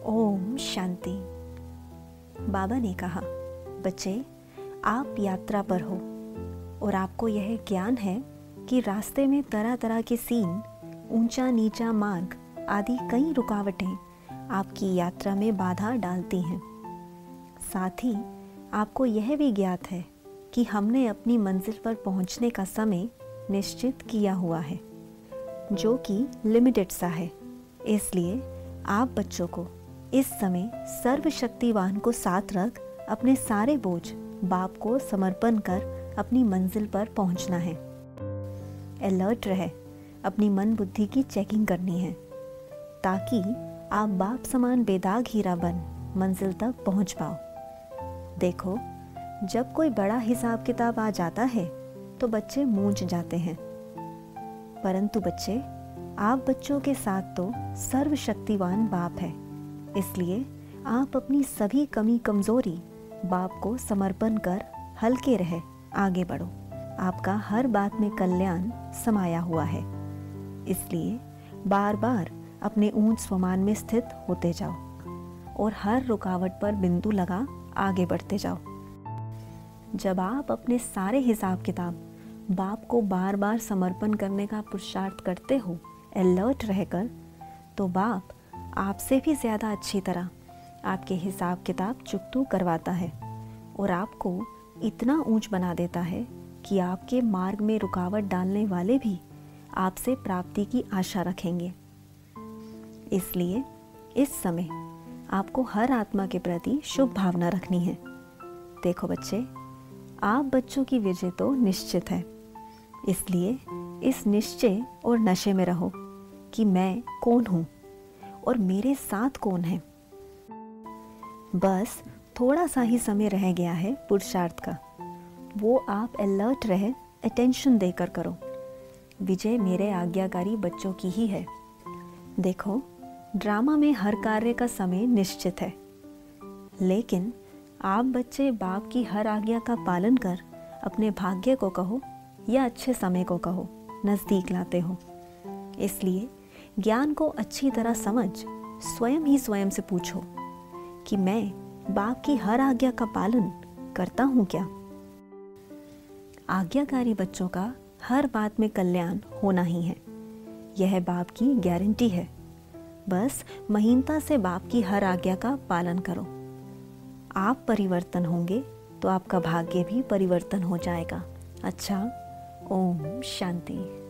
ओम शांति। बाबा ने कहा, बच्चे, आप यात्रा पर हो और आपको यह ज्ञान है कि रास्ते में तरह तरह के सीन, ऊंचा नीचा मार्ग आदि कई रुकावटें आपकी यात्रा में बाधा डालती हैं। साथ ही आपको यह भी ज्ञात है कि हमने अपनी मंजिल पर पहुंचने का समय निश्चित किया हुआ है, जो कि लिमिटेड सा है। इसलिए आप बच्चों को इस समय सर्वशक्तिवान को साथ रख अपने सारे बोझ बाप को समर्पण कर अपनी मंजिल पर पहुंचना है। अलर्ट रहे, अपनी मन बुद्धि की चेकिंग करनी है ताकि आप बाप समान बेदाग हीरा बन मंजिल तक पहुंच पाओ। देखो, जब कोई बड़ा हिसाब किताब आ जाता है तो बच्चे मूंझ जाते हैं, परंतु बच्चे, आप बच्चों के साथ तो सर्वशक्तिवान बाप है। इसलिए आप अपनी सभी कमी कमजोरी बाप को समर्पण कर हल्के रहे आगे बढ़ो। आपका हर बात में कल्याण समाया हुआ है। इसलिए बार बार अपने ऊंच स्वमान में स्थित होते जाओ और हर रुकावट पर बिंदु लगा आगे बढ़ते जाओ। जब आप अपने सारे हिसाब किताब बाप को बार बार समर्पण करने का पुरुषार्थ करते हो अलर्ट रहकर, तो बाप आपसे भी ज़्यादा अच्छी तरह आपके हिसाब किताब चुकतू करवाता है और आपको इतना ऊंच बना देता है कि आपके मार्ग में रुकावट डालने वाले भी आपसे प्राप्ति की आशा रखेंगे। इसलिए इस समय आपको हर आत्मा के प्रति शुभ भावना रखनी है। देखो बच्चे, आप बच्चों की विजय तो निश्चित है। इसलिए इस निश्चय और नशे में रहो कि मैं कौन हूँ और मेरे साथ कौन है। बस थोड़ा सा ही समय रह गया है पुरुषार्थ का, वो आप अलर्ट रहे अटेंशन देकर करो। विजय मेरे आज्ञाकारी बच्चों की ही है। देखो, ड्रामा में हर कार्य का समय निश्चित है, लेकिन आप बच्चे बाप की हर आज्ञा का पालन कर अपने भाग्य को कहो या अच्छे समय को कहो नज़दीक लाते हो। इसलिए ज्ञान को अच्छी तरह समझ स्वयं ही स्वयं से पूछो कि मैं बाप की हर आज्ञा का पालन करता हूँ क्या। आज्ञाकारी बच्चों का हर बात में कल्याण होना ही है, यह बाप की गारंटी है। बस महीनता से बाप की हर आज्ञा का पालन करो। आप परिवर्तन होंगे तो आपका भाग्य भी परिवर्तन हो जाएगा। अच्छा, ओम शांति।